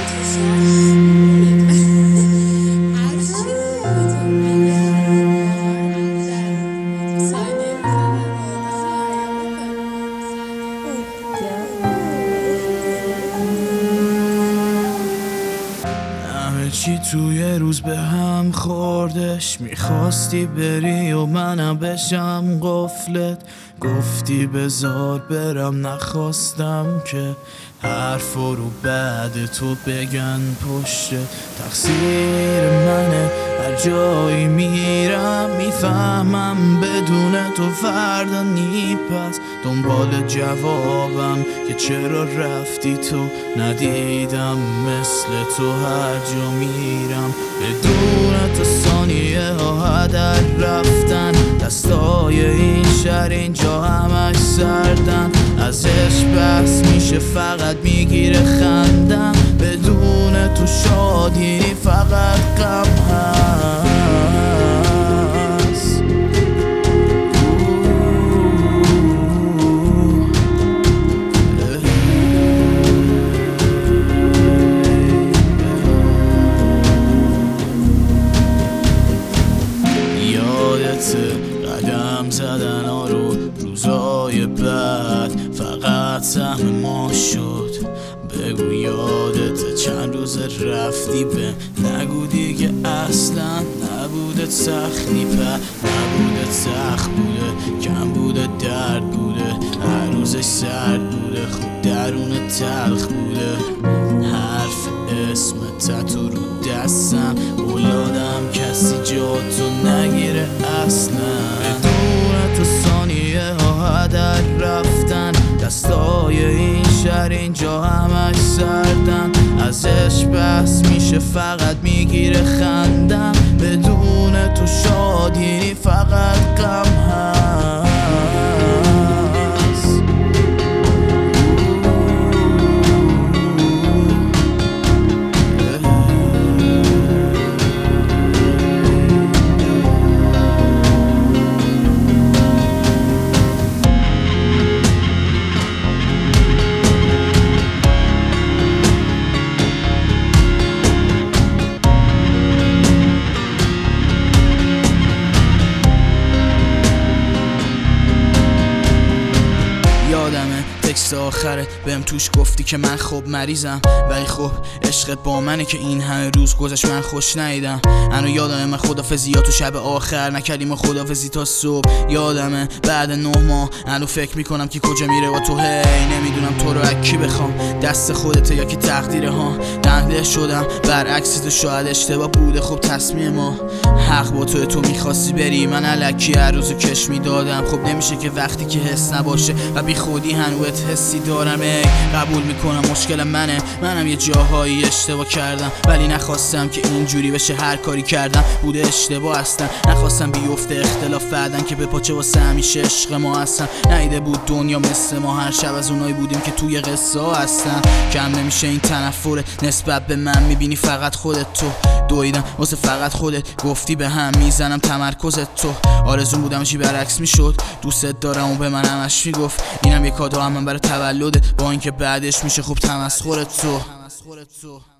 چی توی روز به هم خوردش، میخواستی بری و منم بشم قفلت، گفتی بذار برم نخواستم که حرف رو بعد تو بگن پشتت. تقصیر منه هر جایی میرم میفهمم بدون تو فردا پس دنبال جوابم که چرا رفتی تو، ندیدم مثل تو هر جا میرم بدون تو ثانیه ها هدر رفتن. دستای این شهر اینجا همش سردن، ازش بحث میشه فقط میگیره خندم، بدون تو شادی فقط غم هست. قدم زدن ها رو روزای بعد فقط سهم ما شد. بگو یادت چند روز رفتی به نگو دیگه اصلا نبوده سختی نبوده سخت بوده، کم بوده درد بوده، هر روزش سرد بوده، خوب درون تلخ بوده. حرف اسم تتو رو دستم اولادم کسی جاتو نگیره اصلا، بدون تو ثانیه ها هدر رفتن. دستای این شهر اینجا همش سردن، ازش بحث میشه فقط میگیره خندم، بدون تو شادی فقط غم هست. یادمه تکست آخرت بهم توش گفتی که من خوب مریضم، ولی خب عشقت با منه که این همه روز گذشت من خوش ندیدم. هنو یادمه من خدافزی یا تو شب آخر نکردیم و خدافزی تا صبح. یادمه بعد 9 ماه هنو فکر میکنم که کجا میره و تو هی نمیدونم تو رو اکی بخوام، دست خودته یا که تقدیره ها. دنده شدم برعکس تو، شاید اشتباه بوده خب تصمیم ما، حق با تو میخواستی بری من الکی هر روزو کش میدادم. خب نمیشه که وقتی که حس نباشه و بی خودی هنوز حسی دارم. قبول میکنم مشکل منم یه جاهایی اشتباه کردم، ولی نخواستم که اینجوری بشه. هر کاری کردم بوده اشتباه هستن، نخواستم بیفته اختلاف بعدن که به پاچه واسه همیشه عشق ما هستن. نیده بود دنیا مثل ما، هر شب از اونایی بودیم که توی قصه ها هستن. کم نمیشه این تنفره نسبت به من، میبینی فقط خودت تو دویدم واسه فقط خودت، گفتی به هم میزنم تمرکزت تو. آرزون بودم چی برعکس میشد، دوستت دارم و به من همش میگفت اینم یه کادو هم من برای تولدت، با اینکه بعدش میشه خوب تمسخرت تو.